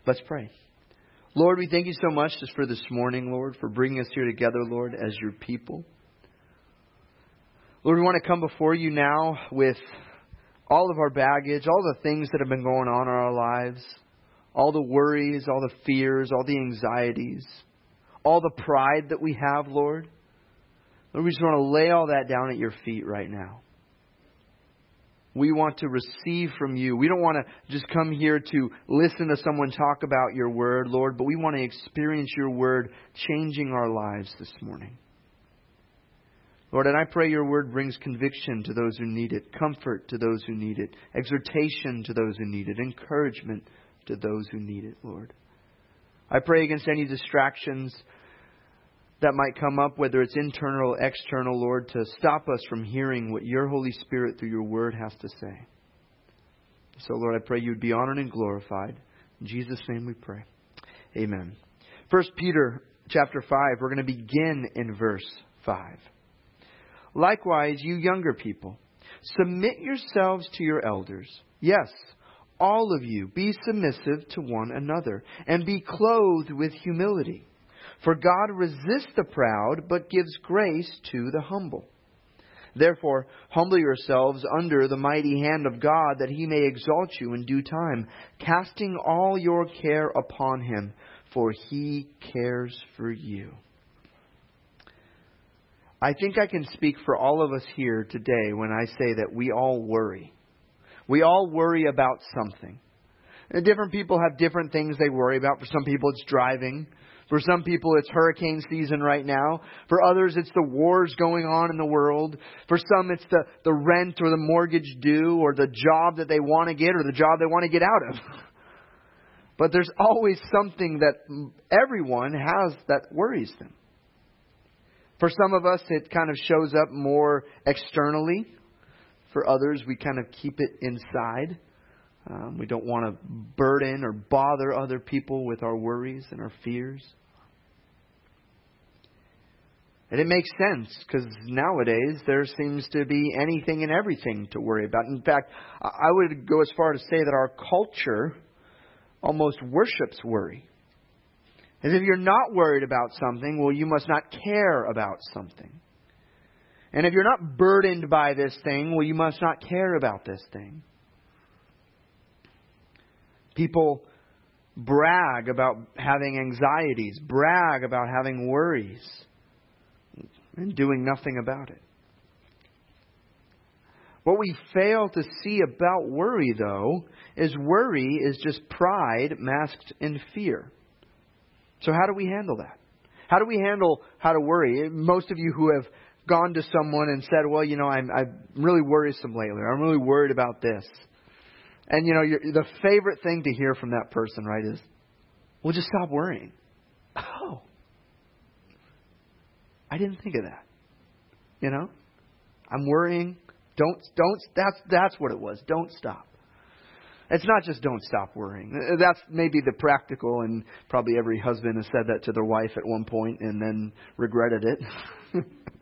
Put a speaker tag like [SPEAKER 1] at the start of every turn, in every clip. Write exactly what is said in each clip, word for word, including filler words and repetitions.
[SPEAKER 1] Let's pray. Lord, we thank you so much just for this morning, Lord, for bringing us here together, Lord, as your people. Lord, we want to come before you now with all of our baggage, all the things that have been going on in our lives, all the worries, all the fears, all the anxieties, all the pride that we have, Lord. Lord, we just want to lay all that down at your feet right now. We want to receive from you. We don't want to just come here to listen to someone talk about your word, Lord, but we want to experience your word changing our lives this morning. Lord, and I pray your word brings conviction to those who need it, comfort to those who need it, exhortation to those who need it, encouragement to those who need it, Lord. I pray against any distractions that might come up, whether it's internal or external, Lord, to stop us from hearing what your Holy Spirit through your word has to say. So, Lord, I pray you would be honored and glorified. In Jesus' name we pray. Amen. First Peter chapter five, we're going to begin in verse five. Likewise, you younger people, submit yourselves to your elders. Yes, all of you, be submissive to one another, and be clothed with humility. For God resists the proud, but gives grace to the humble. Therefore, humble yourselves under the mighty hand of God, that He may exalt you in due time, casting all your care upon Him, for He cares for you. I think I can speak for all of us here today when I say that we all worry. We all worry about something. And different people have different things they worry about. For some people, it's driving. For some people, it's hurricane season right now. For others, it's the wars going on in the world. For some, it's the, the rent or the mortgage due, or the job that they want to get, or the job they want to get out of. But there's always something that everyone has that worries them. For some of us, it kind of shows up more externally. For others, we kind of keep it inside. Um, we don't want to burden or bother other people with our worries and our fears. And it makes sense, because nowadays there seems to be anything and everything to worry about. In fact, I would go as far to say that our culture almost worships worry. As if you're not worried about something, well, you must not care about something. And if you're not burdened by this thing, well, you must not care about this thing. People brag about having anxieties, brag about having worries, and doing nothing about it. What we fail to see about worry, though, is worry is just pride masked in fear. So how do we handle that? How do we handle how to worry? Most of you who have gone to someone and said, well, you know, I'm, I'm really worrisome lately. I'm really worried about this. And, you know, you're, the favorite thing to hear from that person, right, is, well, just stop worrying. Oh, I didn't think of that. You know, I'm worrying. Don't, don't, that's, that's what it was. Don't stop. It's not just don't stop worrying. That's maybe the practical, and probably every husband has said that to their wife at one point and then regretted it.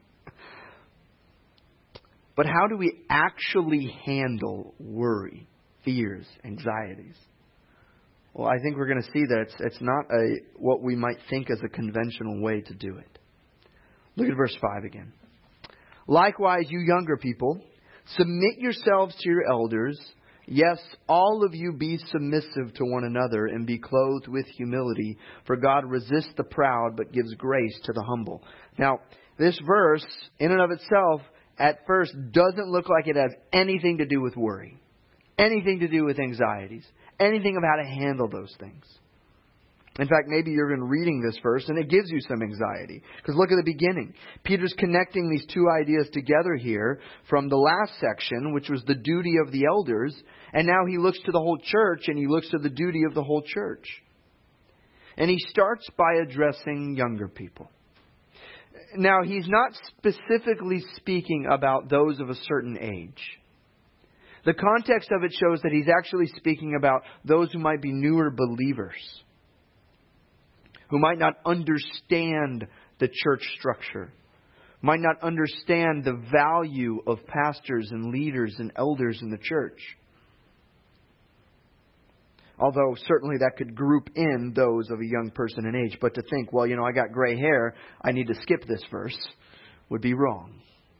[SPEAKER 1] But how do we actually handle worry, fears, anxieties? Well, I think we're going to see that it's, it's not a what we might think as a conventional way to do it. Look at verse five again. Likewise, you younger people, submit yourselves to your elders. Yes, all of you be submissive to one another and be clothed with humility. For God resists the proud, but gives grace to the humble. Now, this verse, in and of itself, at first doesn't look like it has anything to do with worry, anything to do with anxieties, anything of how to handle those things. In fact, maybe you're even reading this verse and it gives you some anxiety. Because look at the beginning. Peter's connecting these two ideas together here from the last section, which was the duty of the elders. And now he looks to the whole church and he looks to the duty of the whole church. And he starts by addressing younger people. Now, he's not specifically speaking about those of a certain age. The context of it shows that he's actually speaking about those who might be newer believers, who might not understand the church structure, might not understand the value of pastors and leaders and elders in the church. Although certainly that could group in those of a young person in age. But to think, well, you know, I got gray hair, I need to skip this verse, would be wrong.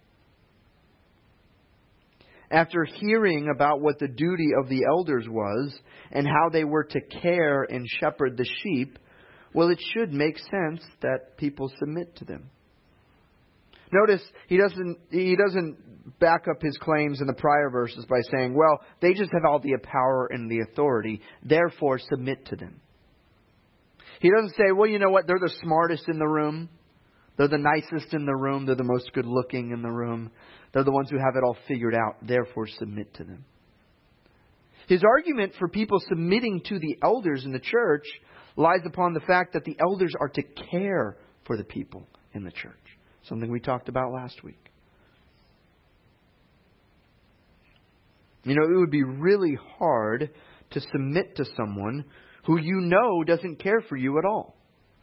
[SPEAKER 1] After hearing about what the duty of the elders was and how they were to care and shepherd the sheep, well, it should make sense that people submit to them. Notice he doesn't he doesn't back up his claims in the prior verses by saying, well, they just have all the power and the authority, therefore submit to them. He doesn't say, well, you know what, they're the smartest in the room. They're the nicest in the room. They're the most good looking in the room. They're the ones who have it all figured out. Therefore, submit to them. His argument for people submitting to the elders in the church lies upon the fact that the elders are to care for the people in the church. Something we talked about last week. You know, it would be really hard to submit to someone who you know doesn't care for you at all.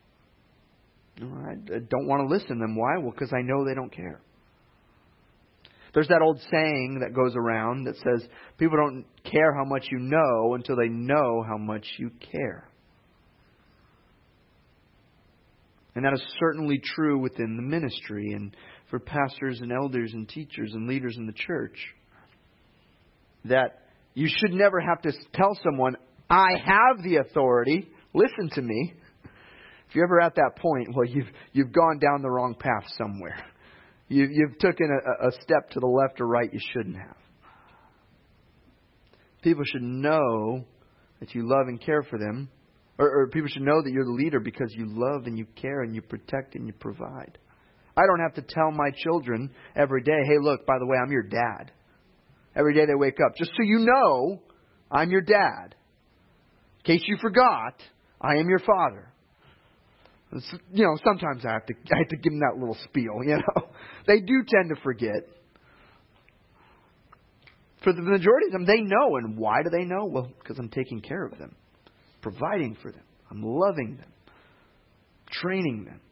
[SPEAKER 1] I don't want to listen to them. Why? Well, because I know they don't care. There's that old saying that goes around that says, people don't care how much you know until they know how much you care. And that is certainly true within the ministry and for pastors and elders and teachers and leaders in the church. That you should never have to tell someone, I have the authority, listen to me. If you're ever at that point, well, you've you've gone down the wrong path somewhere. You, you've taken a, a step to the left or right you shouldn't have. People should know that you love and care for them. Or, or people should know that you're the leader because you love and you care and you protect and you provide. I don't have to tell my children every day, hey, look, by the way, I'm your dad. Every day they wake up. Just so you know, I'm your dad. In case you forgot, I am your father. You know, sometimes I have to I have to give them that little spiel, you know. They do tend to forget. For the majority of them, they know. And why do they know? Well, because I'm taking care of them. Providing for them. I'm loving them. Training them.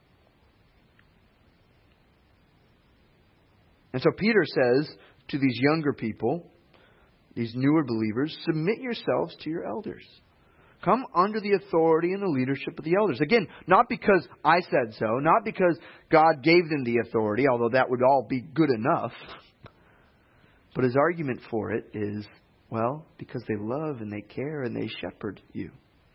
[SPEAKER 1] And so Peter says to these younger people, these newer believers, submit yourselves to your elders. Come under the authority and the leadership of the elders. Again, not because I said so, not because God gave them the authority, although that would all be good enough. But his argument for it is, well, because they love and they care and they shepherd you.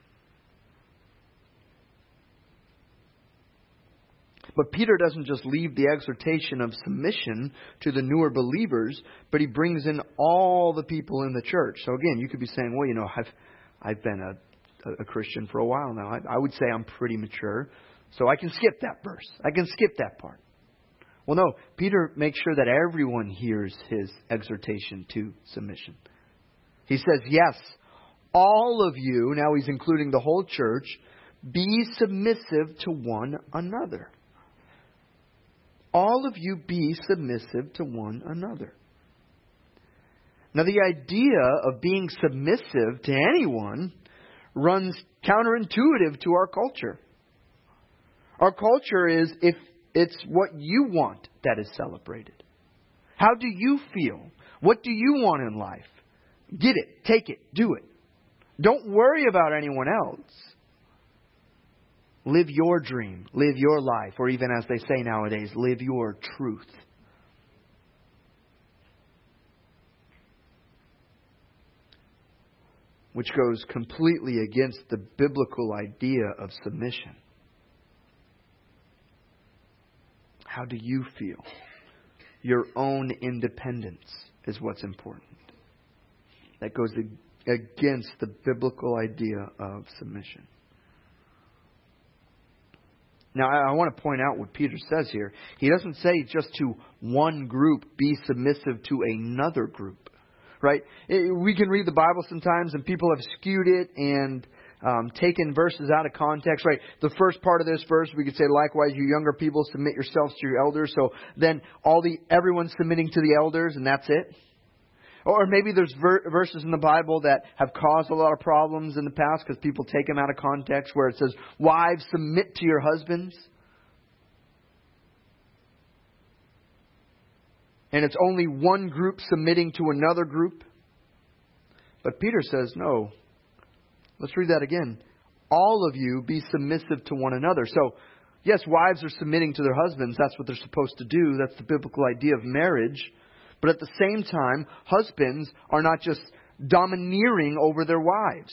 [SPEAKER 1] But Peter doesn't just leave the exhortation of submission to the newer believers, but he brings in all the people in the church. So again, you could be saying, well, you know, I've I've been a a Christian for a while now. I, I would say I'm pretty mature. So I can skip that verse. I can skip that part. Well, no. Peter makes sure that everyone hears his exhortation to submission. He says, yes, all of you, now he's including the whole church, be submissive to one another. All of you be submissive to one another. Now, the idea of being submissive to anyone runs counterintuitive to our culture. Our culture is, if it's what you want that is celebrated. How do you feel? What do you want in life? Get it, take it, do it. Don't worry about anyone else. Live your dream, live your life, or even as they say nowadays, live your truth. Which goes completely against the biblical idea of submission. How do you feel? Your own independence is what's important. That goes against the biblical idea of submission. Now, I want to point out what Peter says here. He doesn't say just to one group, be submissive to another group. Right? We can read the Bible sometimes and people have skewed it and um, taken verses out of context. Right? The first part of this verse, we could say, likewise, you younger people, submit yourselves to your elders. So then all the everyone's submitting to the elders and that's it. Or maybe there's ver- verses in the Bible that have caused a lot of problems in the past because people take them out of context where it says, wives, submit to your husbands. And it's only one group submitting to another group. But Peter says, no, Let's read that again. All of you be submissive to one another. So, yes, wives are submitting to their husbands. That's what they're supposed to do. That's the biblical idea of marriage. But at the same time, husbands are not just domineering over their wives.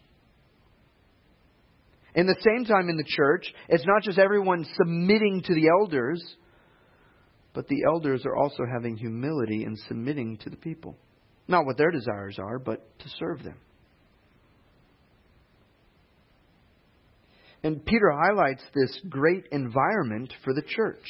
[SPEAKER 1] In the same time in the church, it's not just everyone submitting to the elders, but the elders are also having humility and submitting to the people. Not what their desires are, but to serve them. And Peter highlights this great environment for the church.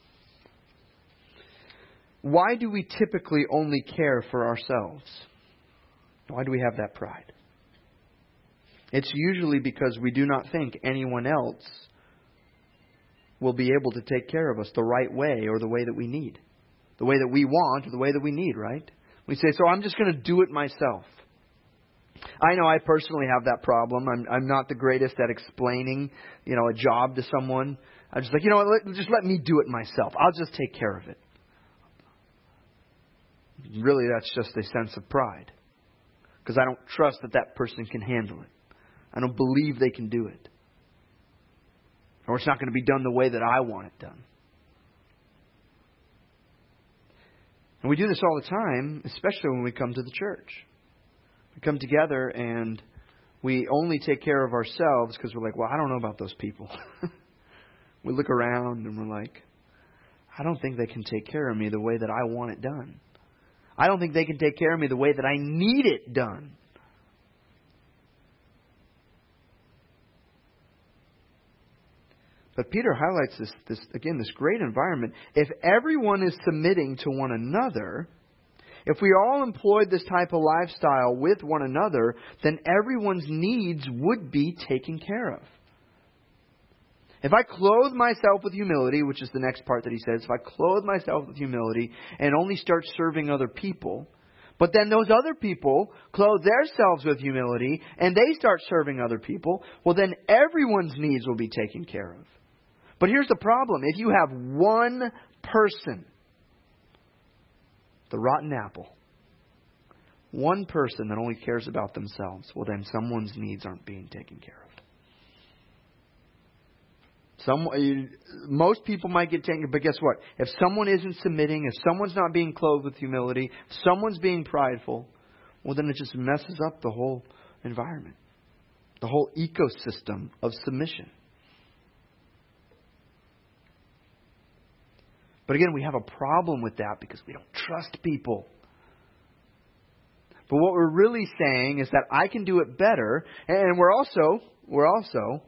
[SPEAKER 1] Why do we typically only care for ourselves? Why do we have that pride? It's usually because we do not think anyone else will be able to take care of us the right way or the way that we need. The way that we want or the way that we need, right? We say, so I'm just going to do it myself. I know I personally have that problem. I'm I'm not the greatest at explaining, you know, a job to someone. I'm just like, you know what, let, just let me do it myself. I'll just take care of it. Really, that's just a sense of pride. Because I don't trust that that person can handle it. I don't believe they can do it. Or it's not going to be done the way that I want it done. And we do this all the time, especially when we come to the church. We come together and we only take care of ourselves because we're like, well, I don't know about those people. We look around and we're like, I don't think they can take care of me the way that I want it done. I don't think they can take care of me the way that I need it done. But Peter highlights this, this, again, this great environment. If everyone is submitting to one another, if we all employed this type of lifestyle with one another, then everyone's needs would be taken care of. If I clothe myself with humility, which is the next part that he says, if I clothe myself with humility and only start serving other people, but then those other people clothe themselves with humility and they start serving other people, well then everyone's needs will be taken care of. But here's the problem. If you have one person, the rotten apple, one person that only cares about themselves, well then someone's needs aren't being taken care of. Some, most people might get taken, but guess what? If someone isn't submitting, if someone's not being clothed with humility, if someone's being prideful, well then it just messes up the whole environment, the whole ecosystem of submission. But again, we have a problem with that because we don't trust people. But what we're really saying is that I can do it better, and we're also we're also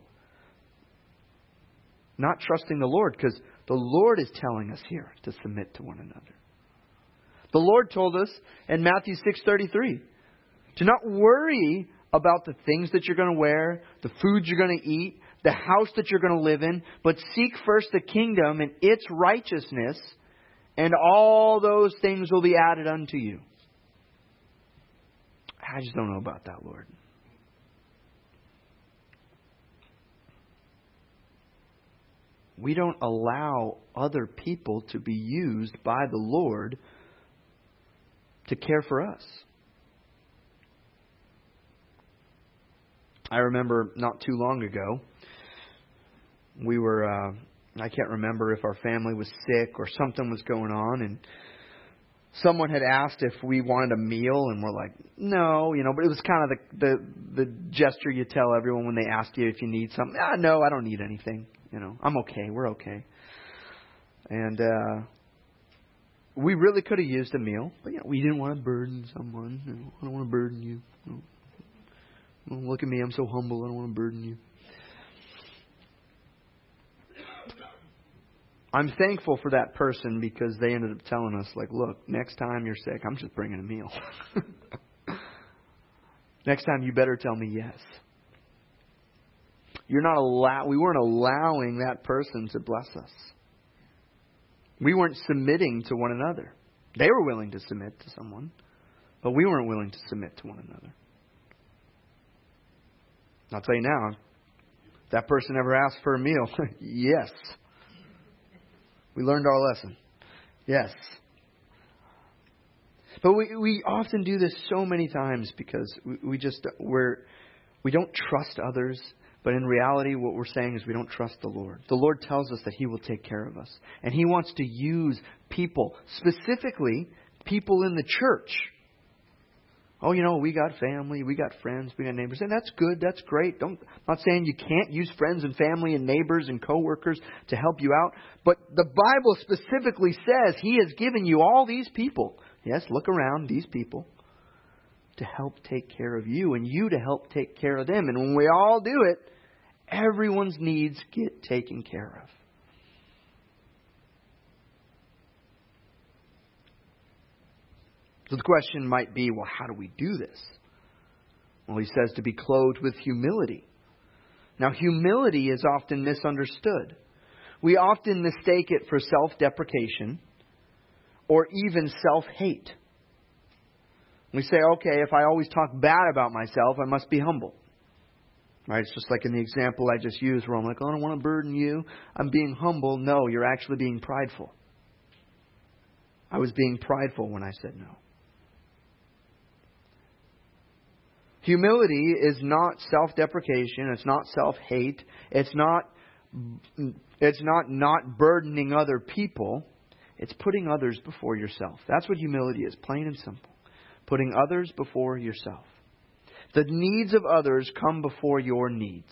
[SPEAKER 1] not trusting the Lord because the Lord is telling us here to submit to one another. The Lord told us in Matthew six thirty-three to not worry about the things that you're going to wear, the food you're going to eat, the house that you're going to live in, but seek first the kingdom and its righteousness, and all those things will be added unto you. I just don't know about that, Lord. We don't allow other people to be used by the Lord to care for us. I remember not too long ago, we were, uh, I can't remember if our family was sick or something was going on, and someone had asked if we wanted a meal, and we're like, no, you know, but it was kind of the, the, the gesture you tell everyone when they ask you if you need something. Ah, no, I don't need anything. You know, I'm okay. We're okay. And uh, we really could have used a meal, but you know, we didn't want to burden someone. You know, I don't want to burden you. You know, well, look at me. I'm so humble. I don't want to burden you. I'm thankful for that person because they ended up telling us, like, look, next time you're sick, I'm just bringing a meal. Next time you better tell me yes. You're not allow. We weren't allowing that person to bless us. We weren't submitting to one another. They were willing to submit to someone, but we weren't willing to submit to one another. I'll tell you now, if that person ever asked for a meal, yes. We learned our lesson. Yes. But we we often do this so many times because we, we just, we're, We don't trust others, but in reality what we're saying is we don't trust the Lord. The Lord tells us that He will take care of us. And He wants to use people, specifically people in the church. Oh, you know, we got family, we got friends, we got neighbors. And that's good, that's great. Don't, I'm not saying you can't use friends and family and neighbors and coworkers to help you out. But the Bible specifically says He has given you all these people. Yes, look around, these people, to help take care of you and you to help take care of them. And when we all do it, everyone's needs get taken care of. So the question might be, well, how do we do this? Well, he says to be clothed with humility. Now, humility is often misunderstood. We often mistake it for self-deprecation or even self-hate. We say, okay, if I always talk bad about myself, I must be humble. Right? It's just like in the example I just used where I'm like, oh, I don't want to burden you. I'm being humble. No, you're actually being prideful. I was being prideful when I said no. Humility is not self-deprecation. It's not self-hate. It's not, it's not not burdening other people. It's putting others before yourself. That's what humility is, plain and simple. Putting others before yourself. The needs of others come before your needs.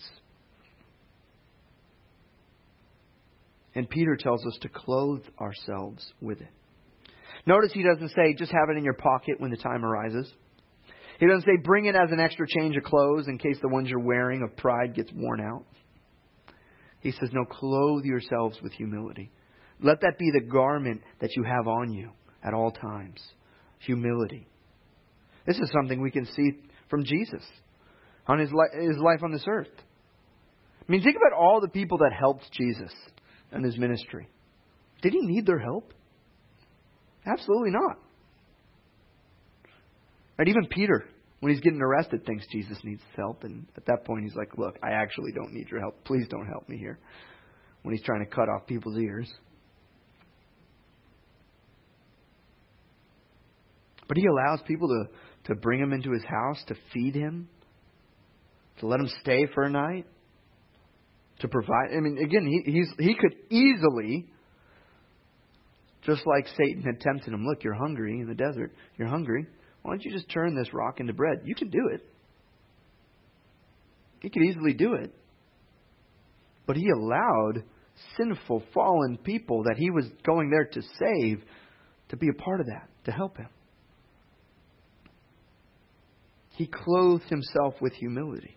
[SPEAKER 1] And Peter tells us to clothe ourselves with it. Notice he doesn't say just have it in your pocket when the time arises. He doesn't say bring it as an extra change of clothes in case the ones you're wearing of pride gets worn out. He says, no, clothe yourselves with humility. Let that be the garment that you have on you at all times. Humility. This is something we can see from Jesus on his, li- his life on this earth. I mean, think about all the people that helped Jesus in his ministry. Did he need their help? Absolutely not. And even Peter, when he's getting arrested, thinks Jesus needs his help. And at that point, he's like, look, I actually don't need your help. Please don't help me here. When he's trying to cut off people's ears. But he allows people to, to bring him into his house, to feed him, to let him stay for a night, to provide. I mean, again, he, he's, he could easily, just like Satan had tempted him, look, you're hungry in the desert. You're hungry. Why don't you just turn this rock into bread? You can do it. He could easily do it. But he allowed sinful, fallen people that he was going there to save to be a part of that, to help him. He clothed himself with humility.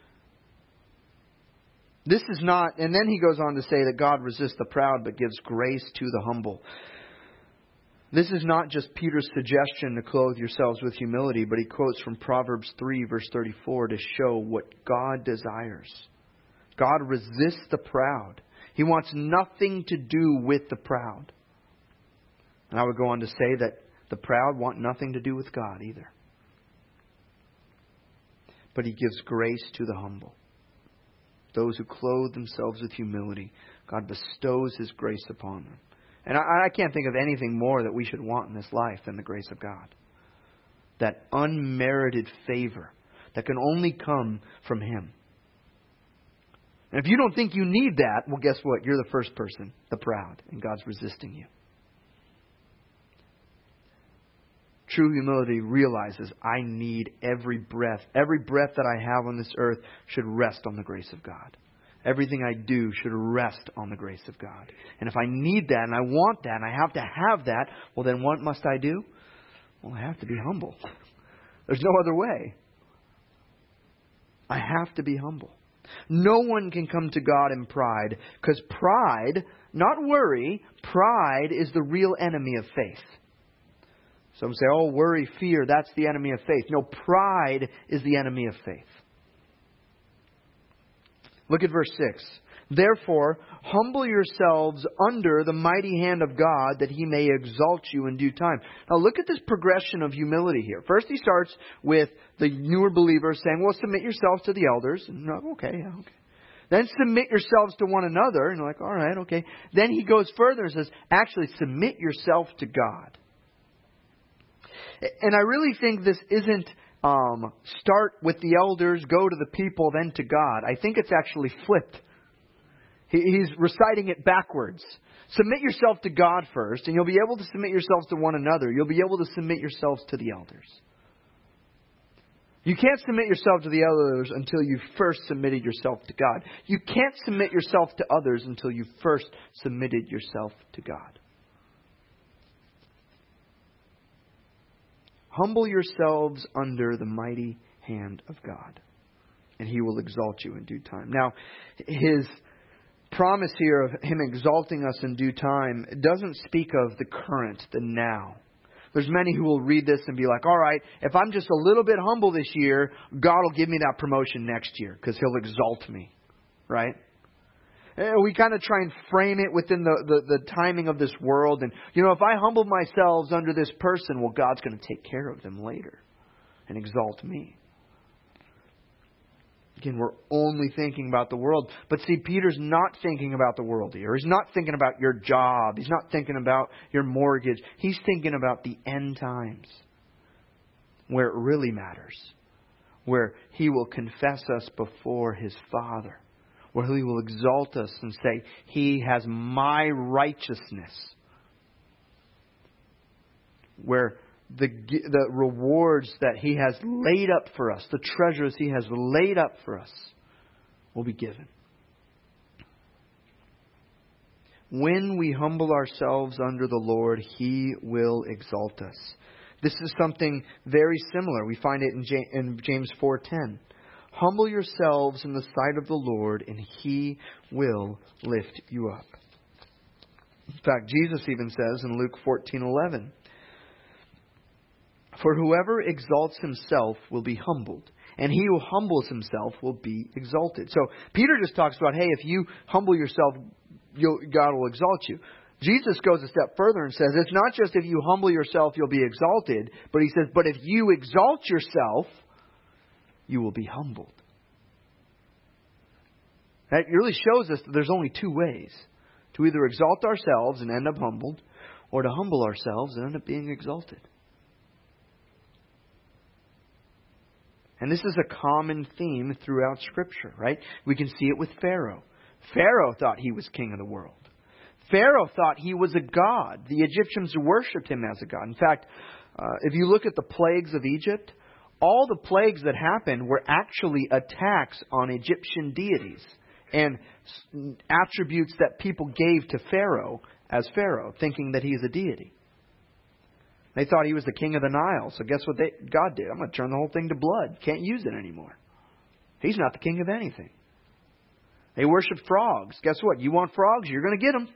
[SPEAKER 1] This is not, and then he goes on to say that God resists the proud but gives grace to the humble. This is not just Peter's suggestion to clothe yourselves with humility, but he quotes from Proverbs three, verse thirty-four, to show what God desires. God resists the proud. He wants nothing to do with the proud. And I would go on to say that the proud want nothing to do with God either. But He gives grace to the humble. Those who clothe themselves with humility, God bestows His grace upon them. And I, I can't think of anything more that we should want in this life than the grace of God. That unmerited favor that can only come from Him. And if you don't think you need that, well, guess what? You're the first person, the proud, and God's resisting you. True humility realizes I need every breath. Every breath that I have on this earth should rest on the grace of God. Everything I do should rest on the grace of God. And if I need that and I want that and I have to have that, well, then what must I do? Well, I have to be humble. There's no other way. I have to be humble. No one can come to God in pride, because pride, not worry, pride is the real enemy of faith. Some say, oh, worry, fear, that's the enemy of faith. No, pride is the enemy of faith. Look at verse six. Therefore, humble yourselves under the mighty hand of God, that He may exalt you in due time. Now look at this progression of humility here. First he starts with the newer believers saying, well, submit yourselves to the elders. And you're like, okay, yeah, okay. Then submit yourselves to one another. And you're like, all right, okay. Then he goes further and says, actually submit yourself to God. And I really think this isn't um, start with the elders, go to the people, then to God. I think it's actually flipped. He, he's reciting it backwards. Submit yourself to God first, and you'll be able to submit yourselves to one another. You'll be able to submit yourselves to the elders. You can't submit yourself to the others until you've first submitted yourself to God. You can't submit yourself to others until you've first submitted yourself to God. Humble yourselves under the mighty hand of God, and He will exalt you in due time. Now, His promise here of Him exalting us in due time doesn't speak of the current, the now. There's many who will read this and be like, all right, if I'm just a little bit humble this year, God will give me that promotion next year because He'll exalt me. Right? And we kind of try and frame it within the, the, the timing of this world. And, you know, if I humble myself under this person, well, God's going to take care of them later and exalt me. Again, we're only thinking about the world. But see, Peter's not thinking about the world here. He's not thinking about your job. He's not thinking about your mortgage. He's thinking about the end times, where it really matters, where He will confess us before His Father, where He will exalt us and say, He has my righteousness, where The, the rewards that He has laid up for us, the treasures He has laid up for us, will be given. When we humble ourselves under the Lord, He will exalt us. This is something very similar. We find it in James four ten. Humble yourselves in the sight of the Lord, and He will lift you up. In fact, Jesus even says in Luke fourteen eleven, for whoever exalts himself will be humbled, and he who humbles himself will be exalted. So Peter just talks about, hey, if you humble yourself, you'll, God will exalt you. Jesus goes a step further and says, it's not just if you humble yourself, you'll be exalted, but he says, but if you exalt yourself, you will be humbled. That really shows us that there's only two ways. To either exalt ourselves and end up humbled, or to humble ourselves and end up being exalted. And this is a common theme throughout Scripture, right? We can see it with Pharaoh. Pharaoh thought he was king of the world. Pharaoh thought he was a god. The Egyptians worshipped him as a god. In fact, uh, if you look at the plagues of Egypt, all the plagues that happened were actually attacks on Egyptian deities and attributes that people gave to Pharaoh as Pharaoh, thinking that he is a deity. They thought he was the king of the Nile. So guess what they, God did? I'm going to turn the whole thing to blood. Can't use it anymore. He's not the king of anything. They worshiped frogs. Guess what? You want frogs? You're going to get them.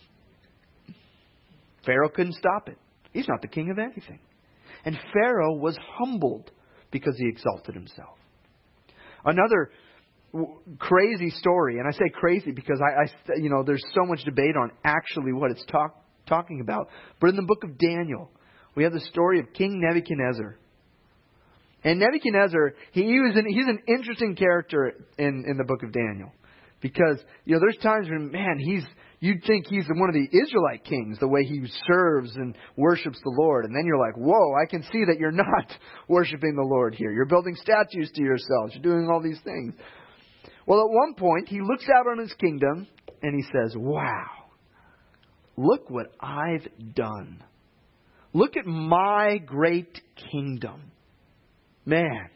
[SPEAKER 1] Pharaoh couldn't stop it. He's not the king of anything. And Pharaoh was humbled because he exalted himself. Another crazy story, and I say crazy because I, I you know, there's so much debate on actually what it's talk, talking about. But in the book of Daniel, we have the story of King Nebuchadnezzar. And Nebuchadnezzar, he, he was an, he's an interesting character in, in the book of Daniel. Because, you know, there's times when, man, he's you'd think he's one of the Israelite kings, the way he serves and worships the Lord. And then you're like, whoa, I can see that you're not worshiping the Lord here. You're building statues to yourselves. You're doing all these things. Well, at one point, he looks out on his kingdom and he says, wow, look what I've done. Look at my great kingdom. Man,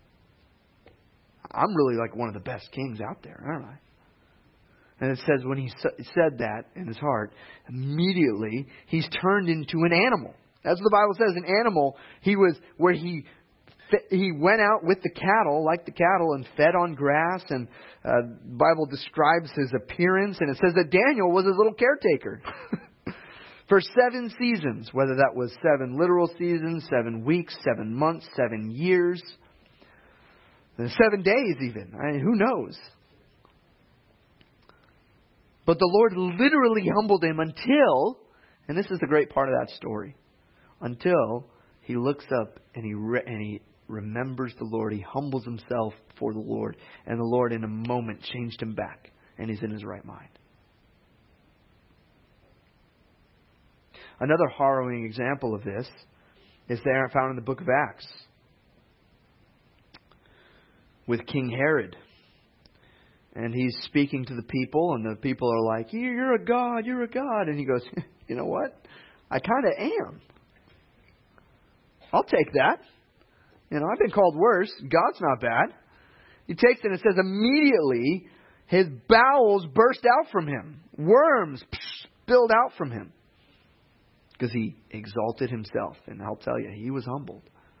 [SPEAKER 1] I'm really like one of the best kings out there, aren't I? And it says when he said that in his heart, immediately he's turned into an animal. That's what the Bible says. An animal, he was where he he went out with the cattle, like the cattle, and fed on grass. And uh, the Bible describes his appearance, and it says that Daniel was his little caretaker. For seven seasons, whether that was seven literal seasons, seven weeks, seven months, seven years, seven days even. I mean, who knows? But the Lord literally humbled him until, and this is the great part of that story, until he looks up and he re- and he remembers the Lord. He humbles himself before the Lord. And the Lord in a moment changed him back. And he's in his right mind. Another harrowing example of this is there found in the book of Acts. with King Herod. And he's speaking to the people, and the people are like, you're a god, you're a god. And he goes, you know what? I kind of am. I'll take that. You know, I've been called worse. God's not bad. He takes it and it says immediately his bowels burst out from him. Worms spilled out from him. Because he exalted himself. And I'll tell you, he was humbled.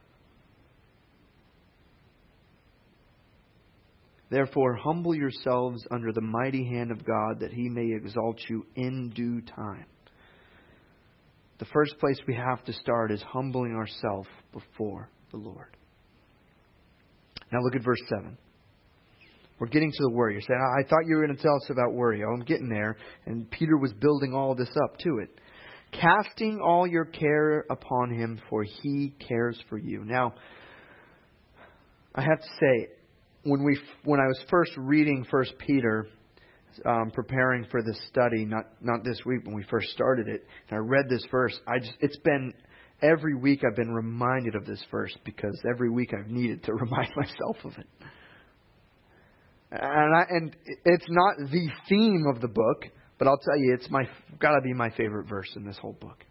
[SPEAKER 1] Therefore, humble yourselves under the mighty hand of God, that He may exalt you in due time. The first place we have to start is humbling ourselves before the Lord. Now look at verse seven. We're getting to the worry. You're saying, I thought you were going to tell us about worry. Oh, I'm getting there. And Peter was building all this up to it. Casting all your care upon Him, for He cares for you. Now, I have to say, When we, when I was first reading First Peter, um, preparing for this study, not not this week when we first started it, and I read this verse, I just it's been every week I've been reminded of this verse, because every week I've needed to remind myself of it. And I, and it's not the theme of the book, but I'll tell you, it's my got to be my favorite verse in this whole book.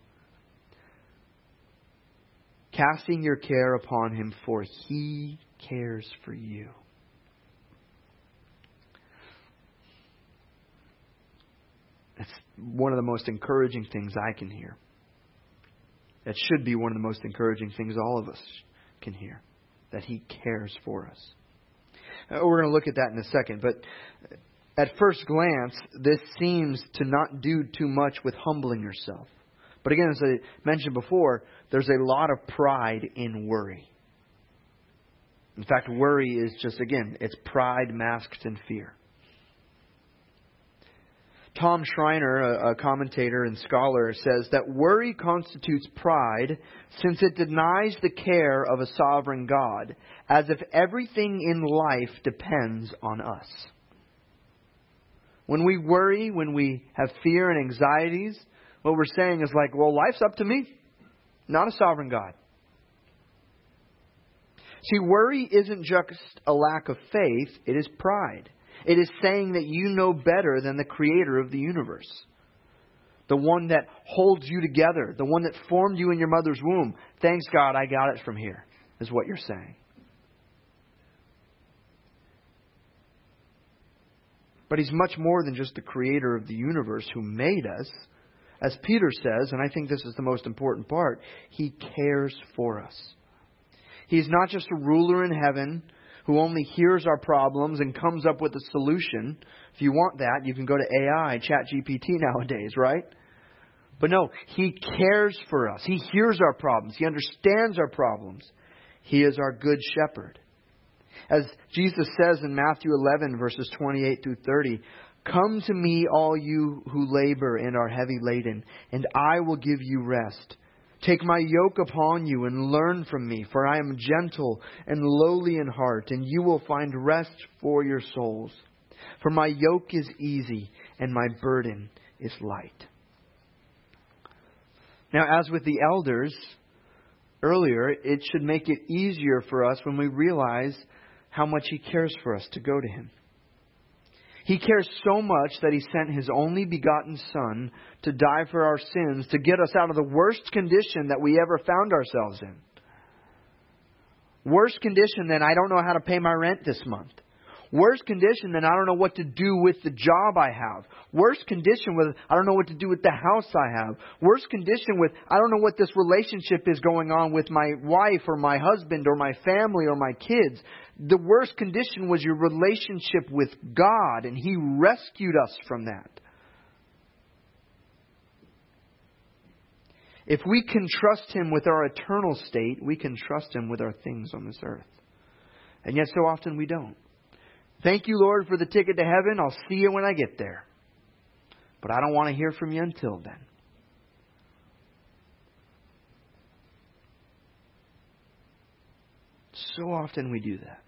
[SPEAKER 1] Casting your care upon Him, for He cares for you. It's one of the most encouraging things I can hear. It should be one of the most encouraging things all of us can hear. That He cares for us. We're going to look at that in a second. But at first glance, this seems to not do too much with humbling yourself. But again, as I mentioned before, there's a lot of pride in worry. In fact, worry is just, again, it's pride masked in fear. Tom Schreiner, a commentator and scholar, says that worry constitutes pride since it denies the care of a sovereign God, as if everything in life depends on us. When we worry, when we have fear and anxieties, what we're saying is like, well, life's up to me, not a sovereign God. See, worry isn't just a lack of faith, it is pride. It is saying that you know better than the Creator of the universe. The one that holds you together. The one that formed you in your mother's womb. Thanks God I got it from here, is what you're saying. But He's much more than just the Creator of the universe who made us. As Peter says, and I think this is the most important part, He cares for us. He's not just a ruler in heaven who only hears our problems and comes up with a solution. If you want that, you can go to A I, ChatGPT nowadays, right? But no, He cares for us. He hears our problems. He understands our problems. He is our good shepherd. As Jesus says in Matthew eleven, verses twenty-eight through thirty, "Come to me, all you who labor and are heavy laden, and I will give you rest. Take my yoke upon you and learn from me, for I am gentle and lowly in heart, and you will find rest for your souls. For my yoke is easy and my burden is light." Now, as with the elders earlier, it should make it easier for us when we realize how much He cares for us to go to Him. He cares so much that He sent His only begotten Son to die for our sins, to get us out of the worst condition that we ever found ourselves in. Worse condition than I don't know how to pay my rent this month. Worse condition than I don't know what to do with the job I have. Worse condition with I don't know what to do with the house I have. Worse condition with I don't know what this relationship is going on with my wife or my husband or my family or my kids. The worst condition was your relationship with God, and He rescued us from that. If we can trust Him with our eternal state, we can trust Him with our things on this earth. And yet so often we don't. Thank you, Lord, for the ticket to heaven. I'll see you when I get there. But I don't want to hear from you until then. So often we do that.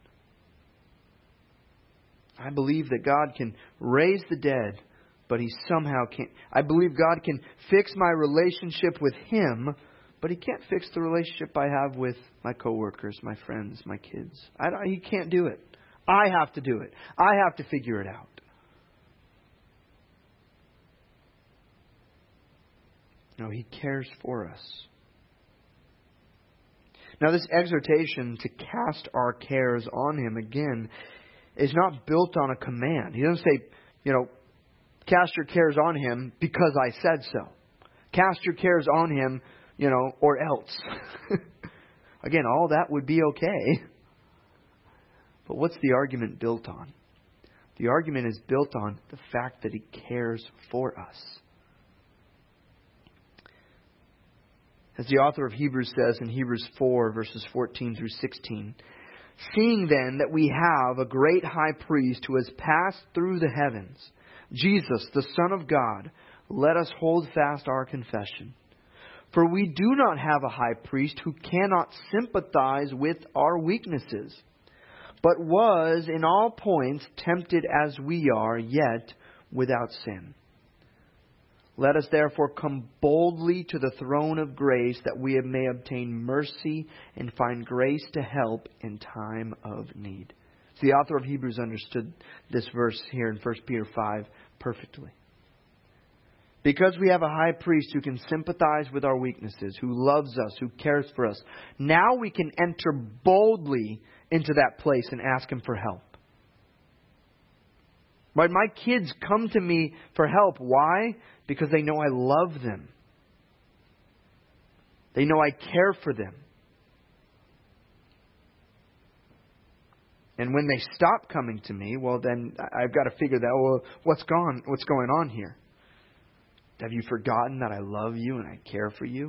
[SPEAKER 1] I believe that God can raise the dead, but He somehow can't. I believe God can fix my relationship with Him, but He can't fix the relationship I have with my coworkers, my friends, my kids. I, He can't do it. I have to do it. I have to figure it out. No, He cares for us. Now, this exhortation to cast our cares on Him, again, is not built on a command. He doesn't say, you know, cast your cares on Him because I said so. Cast your cares on Him, you know, or else. Again, all that would be okay. But what's the argument built on? The argument is built on the fact that He cares for us. As the author of Hebrews says in Hebrews four, verses fourteen through sixteen, seeing then that we have a great high priest who has passed through the heavens, Jesus, the Son of God, let us hold fast our confession. For we do not have a high priest who cannot sympathize with our weaknesses, but was in all points tempted as we are, yet without sin. Let us therefore come boldly to the throne of grace, that we may obtain mercy and find grace to help in time of need. So the author of Hebrews understood this verse here in First Peter five perfectly. Because we have a high priest who can sympathize with our weaknesses, who loves us, who cares for us, now we can enter boldly into that place and ask Him for help. Right? My kids come to me for help. Why? Because they know I love them. They know I care for them. And when they stop coming to me, well, then I've got to figure that, well, what's gone, what's going on here? Have you forgotten that I love you and I care for you?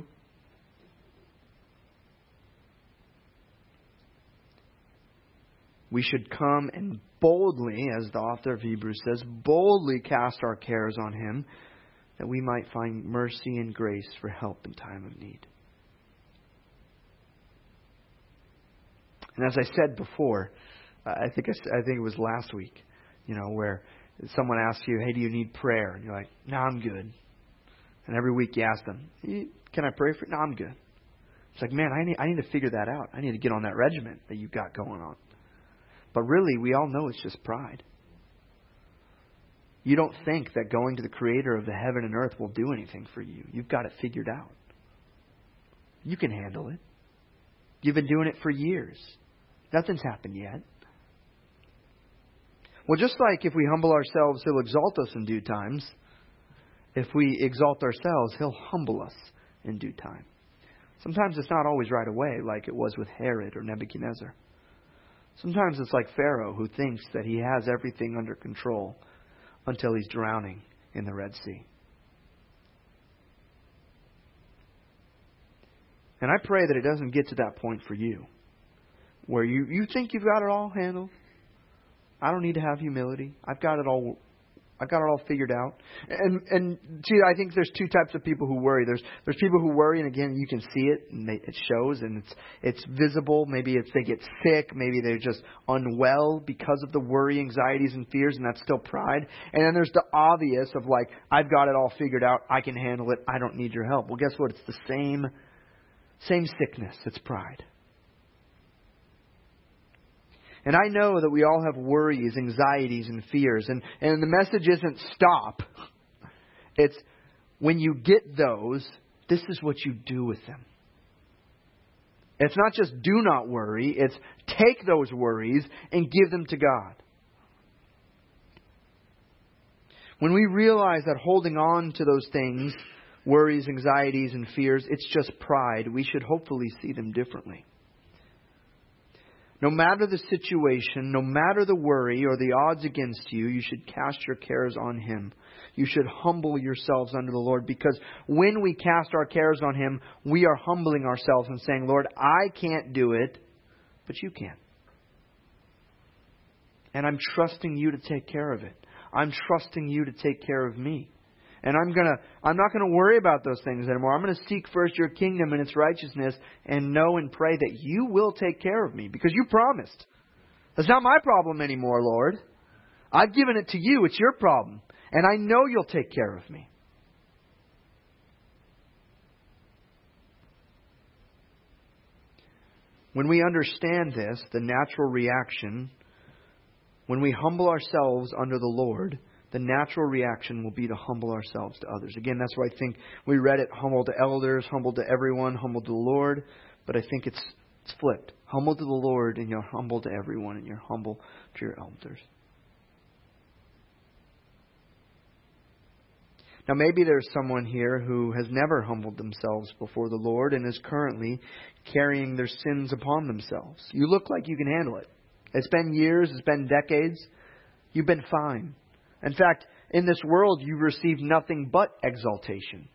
[SPEAKER 1] We should come and boldly, as the author of Hebrews says, boldly cast our cares on Him, that we might find mercy and grace for help in time of need. And as I said before, I think I, I think it was last week, you know, where someone asks you, "Hey, do you need prayer?" And you're like, "No, I'm good." And every week you ask them, "Can I pray for you?" "No, I'm good." It's like, man, I need I need to figure that out. I need to get on that regiment that you've got going on. But really, we all know it's just pride. You don't think that going to the Creator of the heaven and earth will do anything for you. You've got it figured out. You can handle it. You've been doing it for years. Nothing's happened yet. Well, just like if we humble ourselves, He'll exalt us in due times. If we exalt ourselves, He'll humble us in due time. Sometimes it's not always right away, like it was with Herod or Nebuchadnezzar. Sometimes it's like Pharaoh, who thinks that he has everything under control until he's drowning in the Red Sea. And I pray that it doesn't get to that point for you, where you, you think you've got it all handled. I don't need to have humility. I've got it all I've got it all figured out. And and see, I think there's two types of people who worry. There's there's people who worry, and again, you can see it, and they, it shows, and it's it's visible. Maybe it's they get sick. Maybe they're just unwell because of the worry, anxieties, and fears, and that's still pride. And then there's the obvious of like, I've got it all figured out. I can handle it. I don't need your help. Well, guess what? It's the same same sickness. It's pride. And I know that we all have worries, anxieties, and fears. And, and the message isn't stop. It's when you get those, this is what you do with them. It's not just do not worry. It's take those worries and give them to God. When we realize that holding on to those things, worries, anxieties, and fears, it's just pride, we should hopefully see them differently. No matter the situation, no matter the worry or the odds against you, you should cast your cares on Him. You should humble yourselves under the Lord, because when we cast our cares on Him, we are humbling ourselves and saying, Lord, I can't do it, but You can. And I'm trusting You to take care of it. I'm trusting You to take care of me. And I'm gonna, I'm not going to worry about those things anymore. I'm going to seek first Your kingdom and its righteousness, and know and pray that You will take care of me, because You promised. That's not my problem anymore, Lord. I've given it to You. It's Your problem. And I know You'll take care of me. When we understand this, the natural reaction When we humble ourselves under the Lord, the natural reaction will be to humble ourselves to others. Again, that's why I think we read it, humble to elders, humble to everyone, humble to the Lord. But I think it's, it's flipped. Humble to the Lord, and you're humble to everyone, and you're humble to your elders. Now, maybe there's someone here who has never humbled themselves before the Lord and is currently carrying their sins upon themselves. You look like you can handle it. It's been years, it's been decades. You've been fine. In fact, in this world, you receive nothing but exaltation.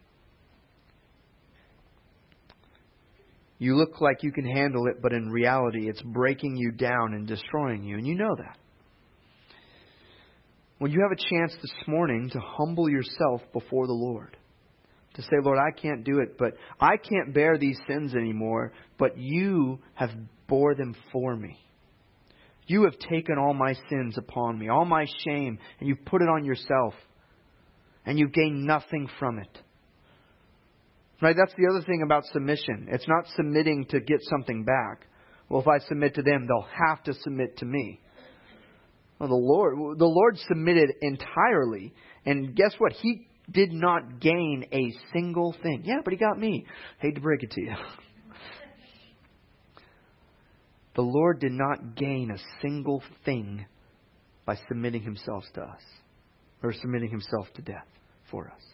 [SPEAKER 1] You look like you can handle it, but in reality, it's breaking you down and destroying you, and you know that. Well, you have a chance this morning to humble yourself before the Lord. To say, Lord, I can't do it, but I can't bear these sins anymore, but you have bore them for me. You have taken all my sins upon me, all my shame, and you've put it on yourself. And you've gained nothing from it. Right? That's the other thing about submission. It's not submitting to get something back. Well, if I submit to them, they'll have to submit to me. Well, the Lord, the Lord submitted entirely. And guess what? He did not gain a single thing. Yeah, but He got me. Hate to break it to you. The Lord did not gain a single thing by submitting Himself to us, or submitting Himself to death for us.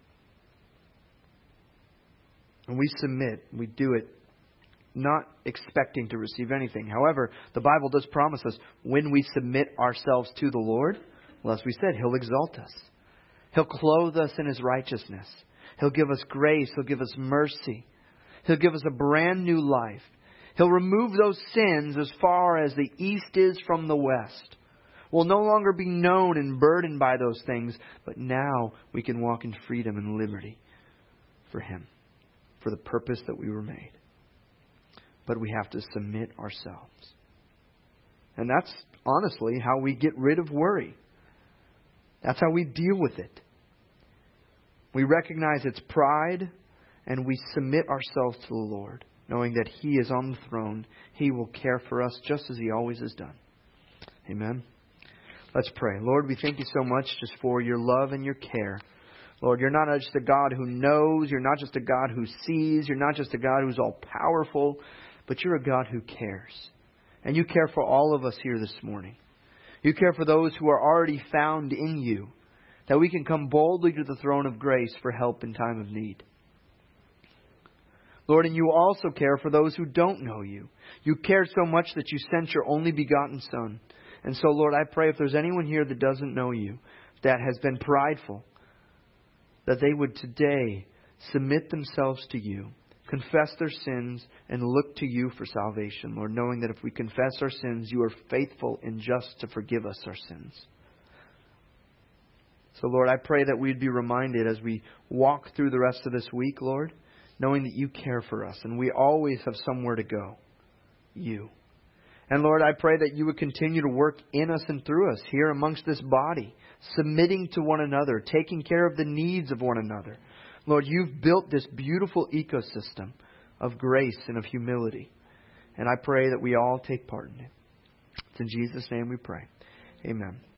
[SPEAKER 1] When we submit, we do it not expecting to receive anything. However, the Bible does promise us when we submit ourselves to the Lord, well, as we said, He'll exalt us. He'll clothe us in His righteousness. He'll give us grace. He'll give us mercy. He'll give us a brand new life. He'll remove those sins as far as the east is from the west. We'll no longer be known and burdened by those things, but now we can walk in freedom and liberty for Him, for the purpose that we were made. But we have to submit ourselves. And that's honestly how we get rid of worry. That's how we deal with it. We recognize its pride and we submit ourselves to the Lord, knowing that He is on the throne. He will care for us just as He always has done. Amen. Let's pray. Lord, we thank You so much just for Your love and Your care. Lord, You're not just a God who knows. You're not just a God who sees. You're not just a God who's all powerful. But You're a God who cares. And You care for all of us here this morning. You care for those who are already found in You, that we can come boldly to the throne of grace for help in time of need. Lord, and You also care for those who don't know You. You cared so much that You sent Your only begotten Son. And so, Lord, I pray if there's anyone here that doesn't know You, that has been prideful, that they would today submit themselves to You, confess their sins, and look to You for salvation, Lord, knowing that if we confess our sins, You are faithful and just to forgive us our sins. So, Lord, I pray that we'd be reminded as we walk through the rest of this week, Lord, knowing that You care for us and we always have somewhere to go. You. And Lord, I pray that You would continue to work in us and through us here amongst this body, submitting to one another, taking care of the needs of one another. Lord, You've built this beautiful ecosystem of grace and of humility. And I pray that we all take part in it. It's in Jesus' name we pray. Amen.